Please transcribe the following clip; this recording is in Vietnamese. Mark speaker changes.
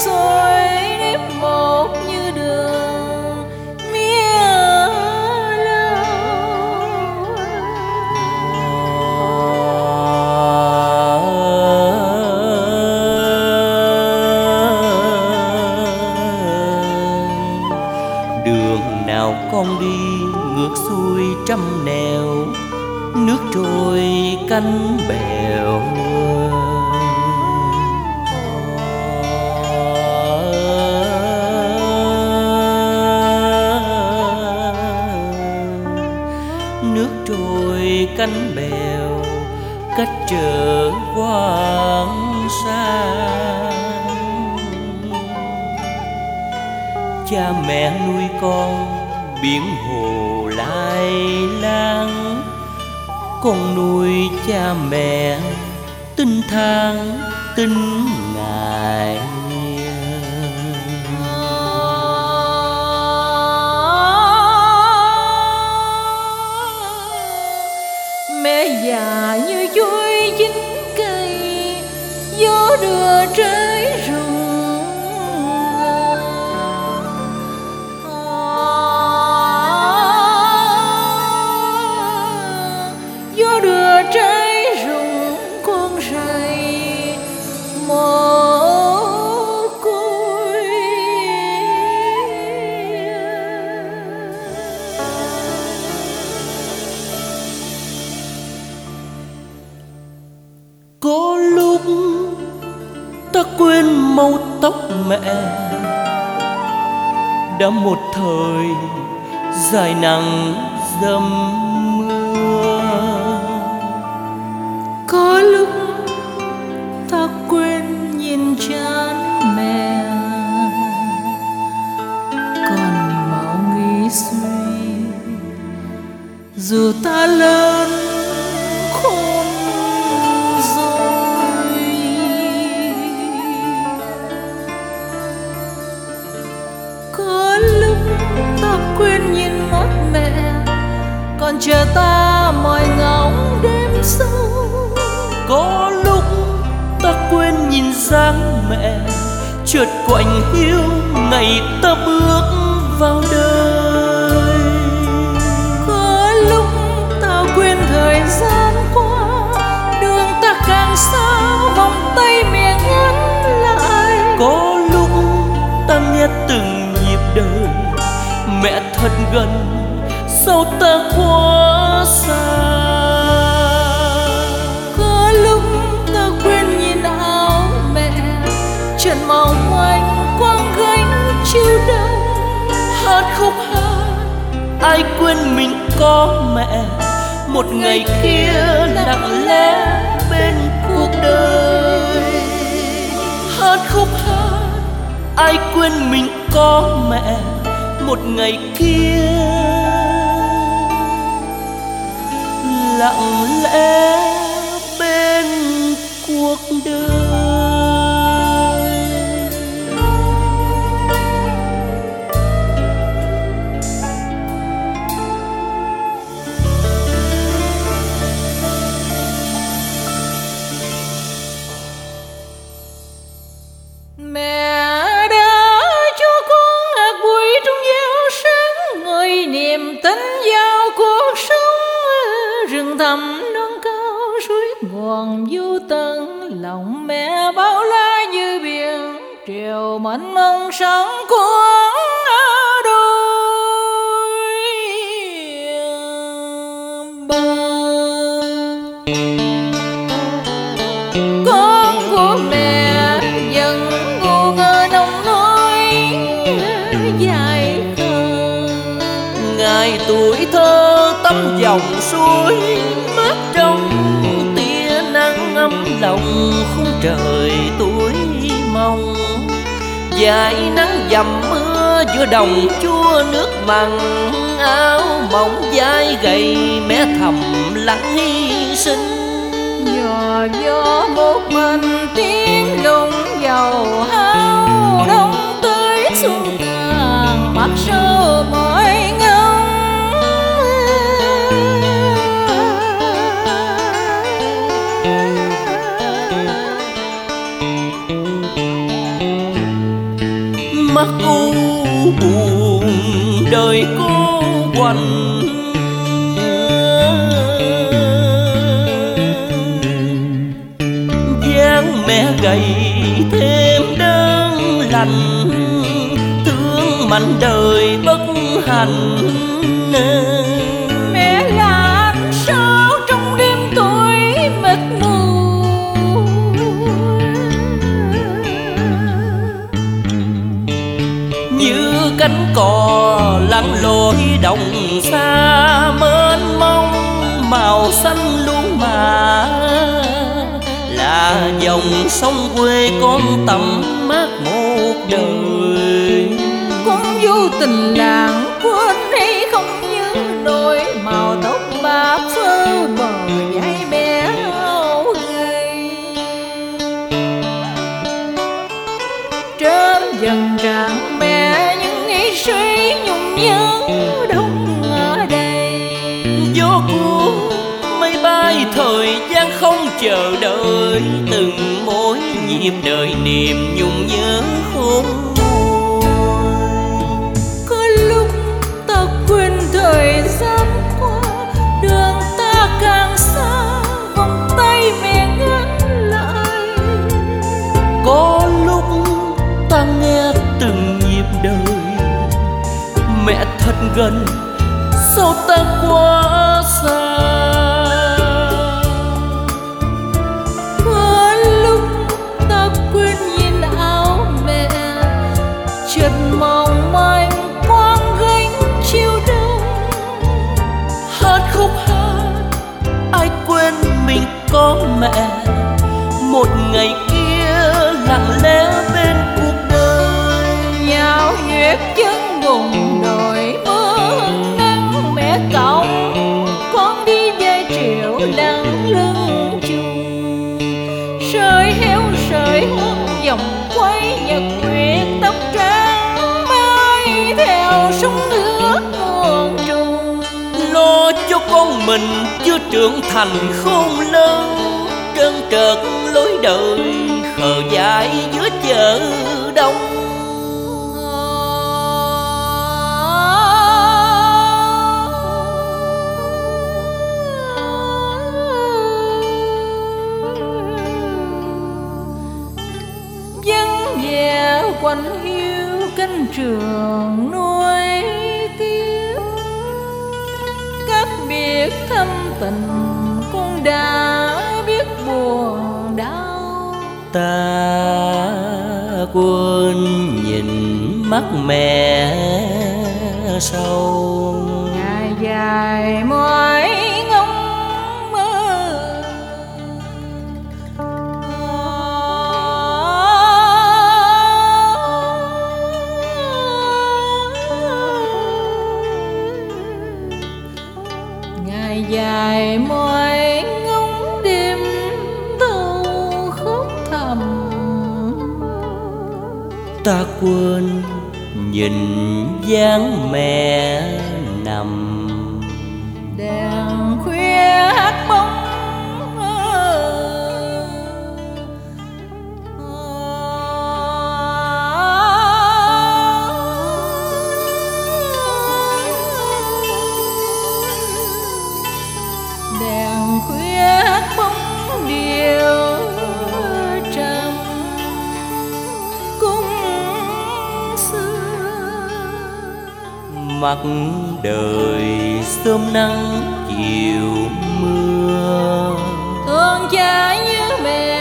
Speaker 1: rồi nếp một như đường mía lâu.
Speaker 2: Đường nào con đi ngược xuôi trăm nẻo, nước trôi cánh bèo. Nước trôi cánh bèo cách trở quang xa. Cha mẹ nuôi con biển hồ lai lang, con nuôi cha mẹ tinh tháng tinh ngày.
Speaker 1: Mẹ già như chuối dính cây, gió đưa trái rụng. Gió đưa trái rụng con rầy mồ côi.
Speaker 2: Có lúc ta quên màu tóc mẹ, đã một thời dài nắng dầm mưa.
Speaker 1: Có lúc ta quên nhìn trán mẹ, còn máu nghĩ suy dù ta lớn khôn rồi. Có lúc ta quên nhìn mắt mẹ, còn chờ ta mỏi ngóng đêm sâu.
Speaker 2: Có lúc ta quên nhìn dáng mẹ, chợt quạnh hiu ngày ta bước vào đời.
Speaker 1: Có lúc ta quên thời gian qua, đường ta càng xa vòng tay mẹ ngắn lại.
Speaker 2: Có lúc ta nghe từng nhịp đời mẹ thật gần, sao ta quá xa.
Speaker 1: Có lúc ta quên nhìn áo mẹ, trần màu manh quang gánh chiều đông.
Speaker 2: Hát khúc hát ai quên mình có mẹ, một ngày kia lặng lẽ bên cuộc đời. Hát khúc hát ai quên mình có mẹ, một ngày kia lặng lẽ bên cuộc đời.
Speaker 1: Mẹ đã cho con hạt bụi trong gieo sáng, ngời niềm tin vào cuộc sống. Rừng thẳm non cao suối ngoằn vô tận, lòng mẹ bao la như biển triều mênh mông sóng cuốn đôi bờ. Con của mẹ dần ngu ngơ nông nỗi dài khờ.
Speaker 2: Ngày tuổi thơ tắm dòng suối mát trong tia nắng ấm lòng khung trời tuổi mong. Dài nắng dầm mưa giữa đồng chua nước mặn, áo mỏng vai gầy mẹ thầm lặng hy sinh.
Speaker 1: Dò dò một mình tiếng lùng dầu hao đông tới xuân tàn mắt sâu mỏi ngóng.
Speaker 2: mắt u buồn đời cô quạnh. Dáng mẹ gầy thêm đơn lành, thương mạnh đời bất hạnh.
Speaker 1: Mẹ là ánh sao trong đêm tối mịt mù,
Speaker 2: như cánh cò lặn lội đồng xa mênh mông màu xanh luôn mà, là dòng sông quê con tắm mát một đời.
Speaker 1: con vô tình lãng quên hay không nhớ nỗi màu tóc bạc phơ bờ vai mẹ áo gầy. Trên dần tràn mẹ những nghĩ suy nhung nhớ đông ở đây.
Speaker 2: Gió cuốn mây bay thời gian không chờ đợi, từng mỗi nhịp đời niềm nhung nhớ khôn nguôi.
Speaker 1: Có lúc ta quên thời gian qua, đường ta càng xa, vòng tay mẹ ngăn lại.
Speaker 2: Có lúc ta nghe từng nhịp đời, mẹ thật gần sao ta quá xa.
Speaker 1: Có lúc ta quên nhìn áo mẹ, chợt mong manh quang gánh chiều đông.
Speaker 2: Hát khúc hát ai quên mình có mẹ, một ngày kia lặng lẽ bên cuộc đời.
Speaker 1: Nhào nhuyễn chân vùng đồi mưa nắng mẹ cõng, con đi vai triệu lặng lưng chung. Sợi héo sợi hương dòng quay nhật nguyệt tóc trắng bay theo sông nước muôn trùng.
Speaker 2: Lo cho con mình chưa trưởng thành khôn lớn, trơn trượt lối đời khờ dại giữa chợ đông.
Speaker 1: Vắng vẻ quanh hiu cánh trường nuôi tiếc, cách biệt thâm tình con đã biết buồn đau.
Speaker 2: Ta quên nhìn mắt mẹ sâu,
Speaker 1: Ngày dài mỏi ngóng mơ, ngày dài mỏi ngóng đêm thâu khóc thầm.
Speaker 2: ta quên nhìn dáng mẹ nằm.
Speaker 1: Đèn khuya hát bóng đèn khuya hát bóng điều trầm cung xưa.
Speaker 2: Mặt đời sớm nắng chiều mưa,
Speaker 1: Thương cha như mẹ